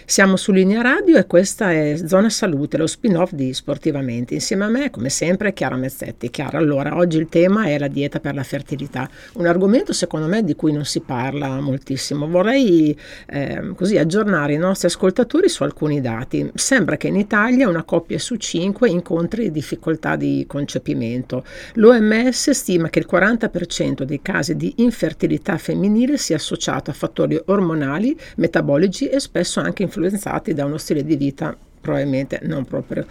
Siamo su Linea Radio e questa è Zona Salute, lo spin-off di Sportivamente. Insieme a me, come sempre, Chiara Mezzetti. Chiara, allora, oggi il tema è la dieta per la fertilità, un argomento secondo me di cui non si parla moltissimo. Vorrei così aggiornare i nostri ascoltatori su alcuni dati. Sembra che in Italia una coppia su 5 incontri difficoltà di concepimento. L'OMS stima che il 40% dei casi di infertilità femminile sia associato a fattori ormonali, metabolici e spesso anche influenzati da uno stile di vita probabilmente non proprio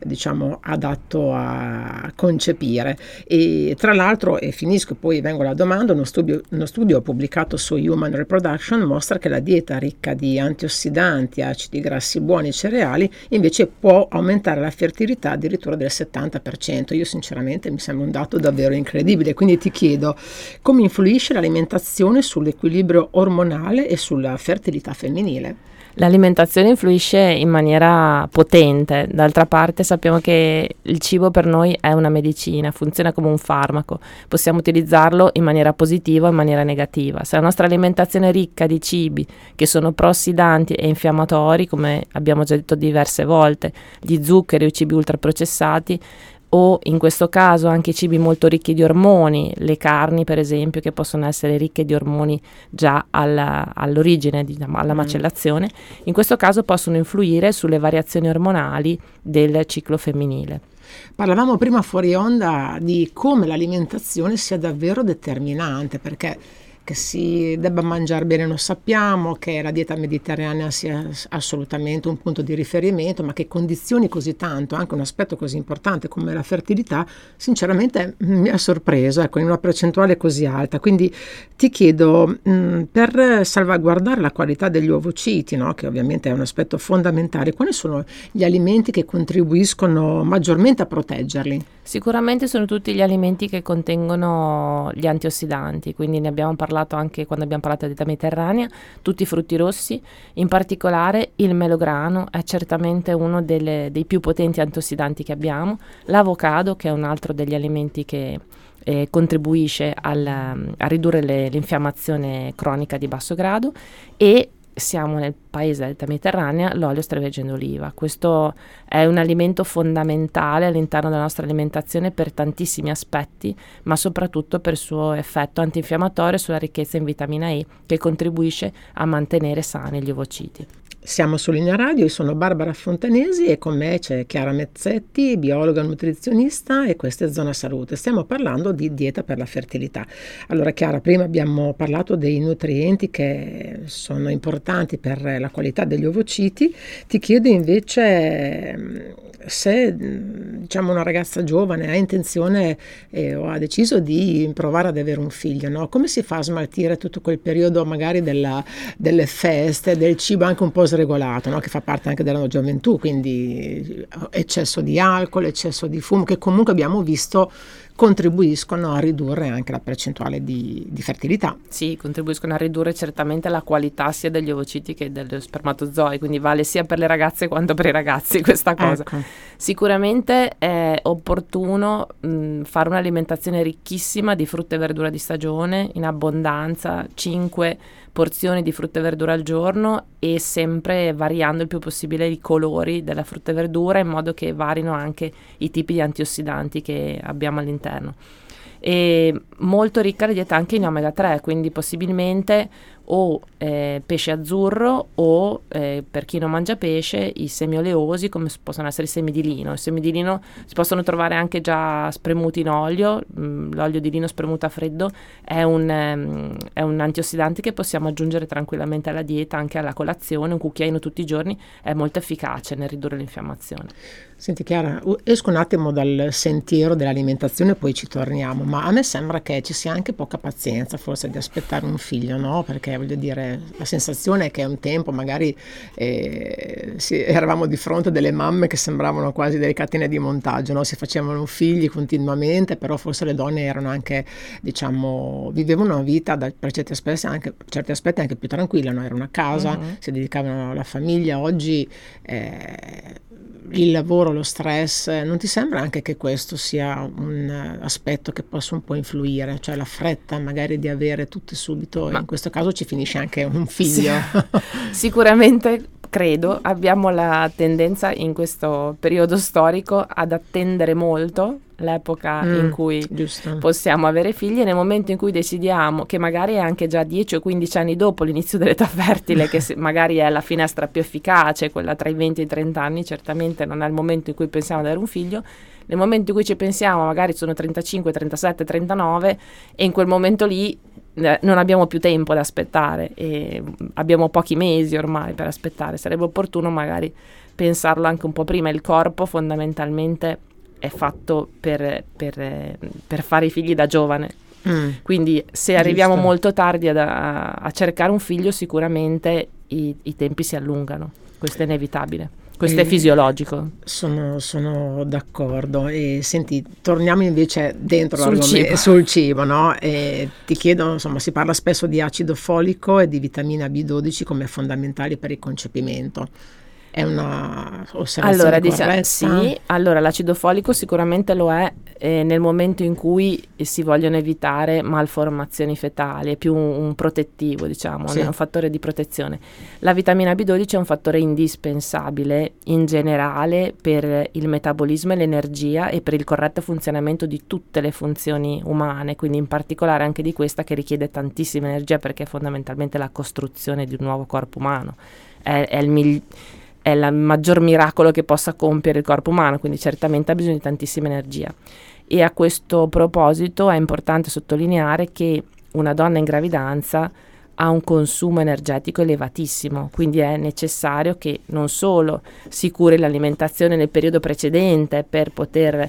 adatto a concepire. E tra l'altro, e finisco poi vengo alla domanda, uno studio pubblicato su Human Reproduction mostra che la dieta ricca di antiossidanti, acidi grassi buoni e cereali invece può aumentare la fertilità addirittura del 70%. Io sinceramente mi sembra un dato davvero incredibile, quindi ti chiedo come influisce l'alimentazione sull'equilibrio ormonale e sulla fertilità femminile. L'alimentazione influisce in maniera potente, d'altra parte sappiamo che il cibo per noi è una medicina, funziona come un farmaco, possiamo utilizzarlo in maniera positiva o in maniera negativa. Se la nostra alimentazione è ricca di cibi che sono prossidanti e infiammatori, come abbiamo già detto diverse volte, gli zuccheri o i cibi ultraprocessati, o in questo caso anche i cibi molto ricchi di ormoni, le carni per esempio, che possono essere ricche di ormoni già all'origine, alla macellazione, in questo caso possono influire sulle variazioni ormonali del ciclo femminile. Parlavamo prima fuori onda di come l'alimentazione sia davvero determinante, perché che si debba mangiare bene lo sappiamo, che la dieta mediterranea sia assolutamente un punto di riferimento, ma che condizioni così tanto anche un aspetto così importante come la fertilità sinceramente mi ha sorpreso, ecco, in una percentuale così alta. Quindi ti chiedo, per salvaguardare la qualità degli ovociti, no, che ovviamente è un aspetto fondamentale, quali sono gli alimenti che contribuiscono maggiormente a proteggerli? Sicuramente sono tutti gli alimenti che contengono gli antiossidanti, quindi ne abbiamo parlato anche quando abbiamo parlato di dieta mediterranea, tutti i frutti rossi, in particolare il melograno è certamente uno dei più potenti antiossidanti che abbiamo, l'avocado che è un altro degli alimenti che contribuisce a ridurre l'infiammazione cronica di basso grado, e siamo nel paese della dieta mediterranea, l'olio extravergine d'oliva. Questo è un alimento fondamentale all'interno della nostra alimentazione per tantissimi aspetti, ma soprattutto per il suo effetto antinfiammatorio sulla ricchezza in vitamina E, che contribuisce a mantenere sani gli ovociti. Siamo su Linea Radio, io sono Barbara Fontanesi e con me c'è Chiara Mezzetti, biologa nutrizionista, e questa è Zona Salute. Stiamo parlando di dieta per la fertilità. Allora Chiara, prima abbiamo parlato dei nutrienti che sono importanti per la qualità degli ovociti. Ti chiedo invece se una ragazza giovane ha intenzione o ha deciso di provare ad avere un figlio, no? Come si fa a smaltire tutto quel periodo magari delle feste, del cibo anche un po' sregolato, no? Che fa parte anche della gioventù, quindi eccesso di alcol, eccesso di fumo, che comunque abbiamo visto contribuiscono a ridurre anche la percentuale di fertilità. Sì, contribuiscono a ridurre certamente la qualità sia degli ovociti che degli spermatozoi, quindi vale sia per le ragazze quanto per i ragazzi questa cosa. Ecco. Sicuramente è opportuno fare un'alimentazione ricchissima di frutta e verdura di stagione, in abbondanza, 5 porzioni di frutta e verdura al giorno, e sempre variando il più possibile i colori della frutta e verdura in modo che varino anche i tipi di antiossidanti che abbiamo all'interno. E molto ricca la dieta anche in omega 3, quindi possibilmente o pesce azzurro o per chi non mangia pesce i semi oleosi, come possono essere i semi di lino. I semi di lino si possono trovare anche già spremuti in olio, l'olio di lino spremuto a freddo è un antiossidante che possiamo aggiungere tranquillamente alla dieta, anche alla colazione. Un cucchiaino tutti i giorni è molto efficace nel ridurre l'infiammazione. Senti Chiara, esco un attimo dal sentiero dell'alimentazione, poi ci torniamo, ma a me sembra che ci sia anche poca pazienza forse di aspettare un figlio, no? Perché voglio dire, la sensazione è che un tempo magari eravamo di fronte a delle mamme che sembravano quasi delle catene di montaggio, no? Si facevano figli continuamente, però forse le donne erano anche, vivevano una vita per certi aspetti anche più tranquilla, no? Erano a casa, si dedicavano alla famiglia. Oggi il lavoro, lo stress, non ti sembra anche che questo sia un aspetto che possa un po' influire, cioè la fretta magari di avere tutto subito, in questo caso ci finisce anche un figlio? Sicuramente credo, abbiamo la tendenza in questo periodo storico ad attendere molto l'epoca in cui possiamo avere figli, e nel momento in cui decidiamo, che magari è anche già 10 o 15 anni dopo l'inizio dell'età fertile, che magari è la finestra più efficace, quella tra i 20 e i 30 anni, certamente non è il momento in cui pensiamo ad avere un figlio. Nel momento in cui ci pensiamo magari sono 35, 37, 39, e in quel momento lì non abbiamo più tempo ad aspettare e abbiamo pochi mesi ormai per aspettare. Sarebbe opportuno magari pensarlo anche un po' prima. Il corpo fondamentalmente è fatto per fare i figli da giovane, quindi se arriviamo molto tardi a cercare un figlio, sicuramente i tempi si allungano. Questo è inevitabile. Questo è fisiologico. Sono d'accordo. E senti, torniamo invece dentro sul cibo, no? E ti chiedo, insomma, si parla spesso di acido folico e di vitamina B12 come fondamentali per il concepimento. È una osservazione corretta? Sì, allora l'acido folico sicuramente lo è nel momento in cui si vogliono evitare malformazioni fetali, è più un protettivo, diciamo, è un fattore di protezione. La vitamina B12 è un fattore indispensabile in generale per il metabolismo e l'energia e per il corretto funzionamento di tutte le funzioni umane, quindi in particolare anche di questa, che richiede tantissima energia, perché è fondamentalmente la costruzione di un nuovo corpo umano. È il maggior miracolo che possa compiere il corpo umano, quindi certamente ha bisogno di tantissima energia. E a questo proposito è importante sottolineare che una donna in gravidanza ha un consumo energetico elevatissimo, quindi è necessario che non solo si curi l'alimentazione nel periodo precedente per poter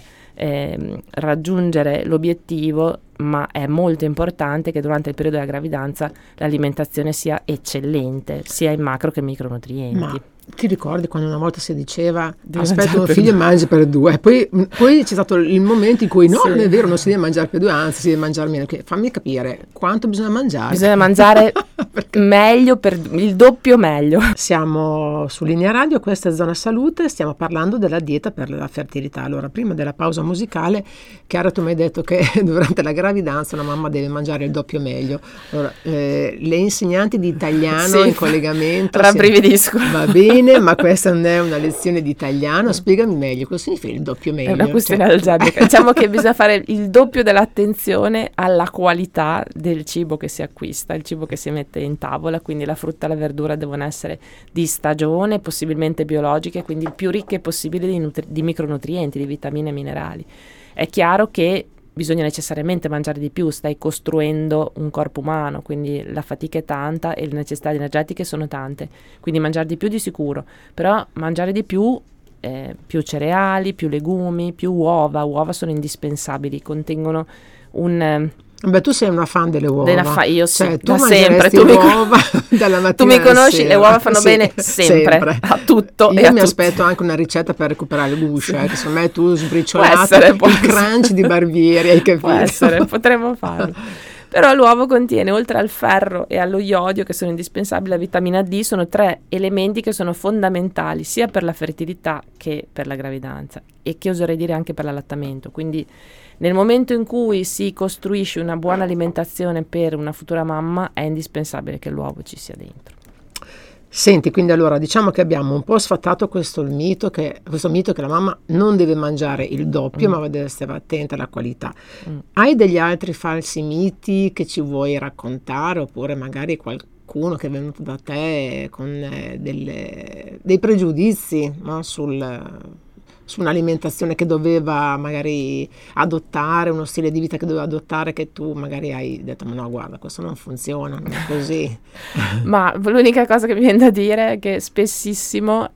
raggiungere l'obiettivo, ma è molto importante che durante il periodo della gravidanza l'alimentazione sia eccellente, sia in macro che micronutrienti. Ma ti ricordi quando una volta si diceva aspetta un figlio e mangi per due, poi c'è stato il momento in cui no, non è vero, non si deve mangiare per due, anzi si deve mangiare meno. Fammi capire quanto bisogna mangiare. Bisogna mangiare meglio, per il doppio meglio. Siamo su Linea Radio, questa è Zona Salute, stiamo parlando della dieta per la fertilità. Allora, prima della pausa musicale, Chiara, tu mi hai detto che durante la gravidanza una mamma deve mangiare il doppio meglio. Allora, le insegnanti di italiano in collegamento rabbrividiscono. Va bene, ma questa non è una lezione di italiano, spiegami meglio cosa significa il doppio meglio. È una questione algebrica. Diciamo che bisogna fare il doppio dell'attenzione alla qualità del cibo che si acquista, il cibo che si mette in tavola, quindi la frutta e la verdura devono essere di stagione, possibilmente biologiche, quindi più ricche possibile di micronutrienti, di vitamine e minerali. È chiaro che bisogna necessariamente mangiare di più, stai costruendo un corpo umano, quindi la fatica è tanta e le necessità energetiche sono tante, quindi mangiare di più di sicuro, però mangiare di più cereali, più legumi, più uova sono indispensabili, contengono un... Beh, tu sei una fan delle uova. Io sì, cioè, tu da sempre. Tu uova dalla mattina tu mi conosci, sera. Le uova fanno bene sempre, a tutto. Io mi aspetto anche una ricetta per recuperare il guscio, che secondo me tu sbriciolata il crunch di Barbieri, hai capito? Può essere, potremmo farlo. Però l'uovo contiene, oltre al ferro e allo iodio, che sono indispensabili, la vitamina D, sono 3 elementi che sono fondamentali sia per la fertilità che per la gravidanza e che oserei dire anche per l'allattamento. Quindi nel momento in cui si costruisce una buona alimentazione per una futura mamma è indispensabile che l'uovo ci sia dentro. Senti, quindi allora diciamo che abbiamo un po' sfatato questo mito che la mamma non deve mangiare il doppio, ma deve stare attenta alla qualità. Hai degli altri falsi miti che ci vuoi raccontare, oppure magari qualcuno che è venuto da te con dei pregiudizi, no? Su un'alimentazione che doveva magari adottare, uno stile di vita che doveva adottare, che tu magari hai detto ma no, guarda, questo non funziona, non è così. Ma l'unica cosa che mi viene da dire è che spessissimo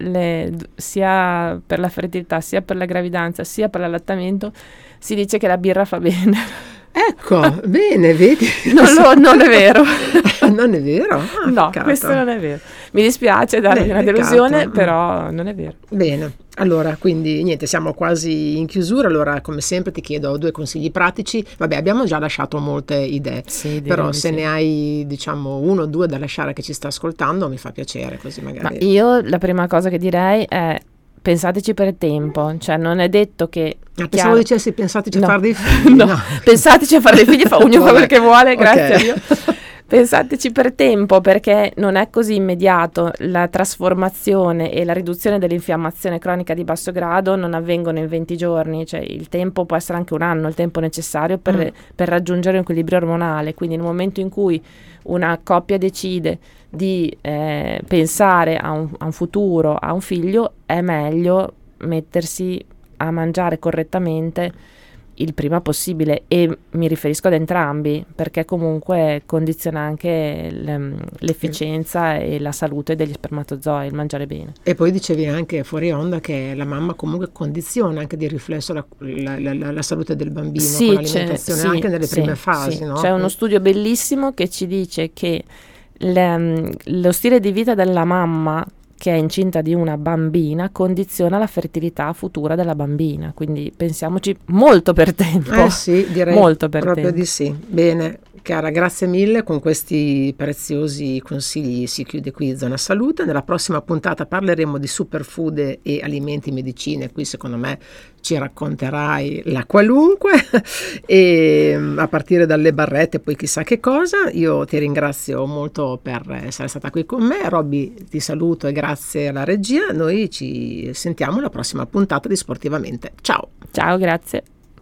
sia per la fertilità, sia per la gravidanza, sia per l'allattamento si dice che la birra fa bene. Ecco, bene, vedi? Non è vero. Non è vero? No, peccato. Questo non è vero. Mi dispiace darvi una delusione, però non è vero. Bene, allora, quindi niente, siamo quasi in chiusura. Allora, come sempre ti chiedo 2 consigli pratici. Vabbè, abbiamo già lasciato molte idee, però se ne hai, diciamo, 1 o 2 da lasciare che ci sta ascoltando, mi fa piacere, così magari. Ma io la prima cosa che direi è: pensateci per tempo, cioè non è detto che... pensavo dicessi pensateci a fare dei figli. No, pensateci a fare dei figli, ognuno fa quel che vuole, grazie a Dio. Pensateci per tempo, perché non è così immediato. La trasformazione e la riduzione dell'infiammazione cronica di basso grado non avvengono in 20 giorni, cioè il tempo può essere anche un anno, il tempo necessario per raggiungere un equilibrio ormonale. Quindi nel momento in cui una coppia decide di pensare a un futuro, a un figlio, è meglio mettersi a mangiare correttamente il prima possibile, e mi riferisco ad entrambi, perché comunque condiziona anche l'efficienza e la salute degli spermatozoi, il mangiare bene. E poi dicevi anche fuori onda che la mamma comunque condiziona anche di riflesso la salute del bambino, Sì, con l'alimentazione, sì, anche nelle prime sì, fasi, sì. no? C'è uno studio bellissimo che ci dice che lo stile di vita della mamma che è incinta di una bambina condiziona la fertilità futura della bambina, quindi pensiamoci molto per tempo. Sì, direi molto per proprio tempo. di sì. Bene, Chiara, grazie mille, con questi preziosi consigli si chiude qui Zona Salute. Nella prossima puntata parleremo di superfood e alimenti medicine. Qui secondo me ci racconterai la qualunque e a partire dalle barrette, poi chissà che cosa. Io ti ringrazio molto per essere stata qui con me. Robby, ti saluto e grazie alla regia. Noi ci sentiamo alla prossima puntata di Sportivamente. Ciao. Ciao, grazie.